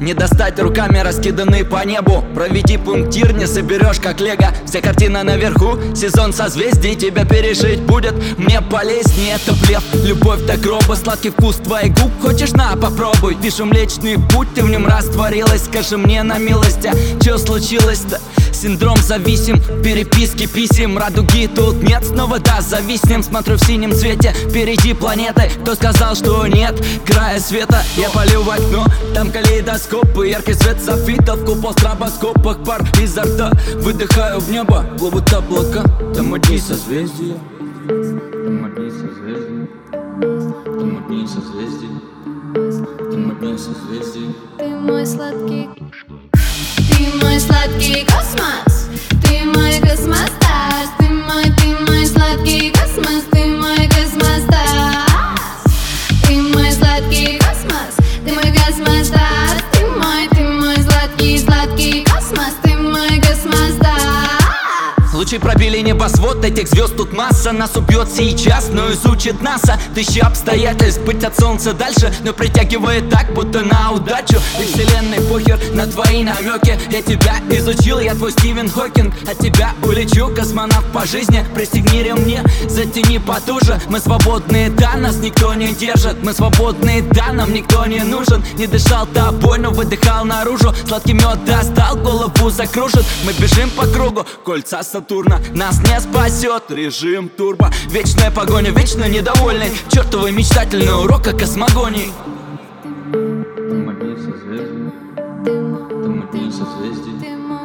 Не достать руками, раскиданы по небу. Проведи пунктир, не соберешь как лего. Вся картина наверху, сезон созвездий. Тебя пережить будет мне полезнее. Это блеф, любовь до гроба, сладкий вкус твоих губ. Хочешь, на, попробуй. Пишу Млечный Путь, ты в нем растворилась. Скажи мне на милость, а чё случилось-то? Синдром зависим, переписки писем. Радуги тут нет, снова да, зависнем. Смотрю в синем цвете, впереди планеты. Кто сказал, что нет края света? Я полю в окно, там калейдоскопы. Яркий свет софитов, купол в стробоскопах. Пар изо рта, выдыхаю в небо. Плывут облака, там одни созвездия. Там одни созвездия. Там одни созвездия. Там одни созвездия. Ты мой сладкий, ты мой сладкий космос, ты мой космостас, ты мой сладкий космос, ты мой космостас, ты мой сладкий космос, ты мой космостас, ты мой сладкий космос, ты мой космостас. Лучи пробили небосвод, этих звезд тут масса. Нас убьет сейчас, но изучит НАСА. Тысячи обстоятельств, быть от солнца дальше, но притягивает так, будто на удачу. И вселенной похер на твои намеки. Я тебя изучил, я твой Стивен Хокинг. От тебя улечу, космонавт по жизни. Пристегни ремни, затяни потуже. Мы свободные, да, нас никто не держит. Мы свободные, да, нам никто не нужен. Не дышал тобой, но выдыхал наружу. Сладкий мед достал, голову закружит. Мы бежим по кругу, кольца Сатурна. Нас не спасет режим турбо. Вечная погоня, вечно недовольный. Чертовы мечтательный урок о космогонии. Там одни созвездия. Там одни созвездия.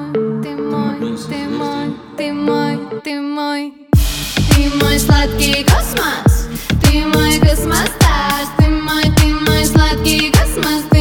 Ты мой сладкий космос, ты мой космостас, ты мой сладкий космос.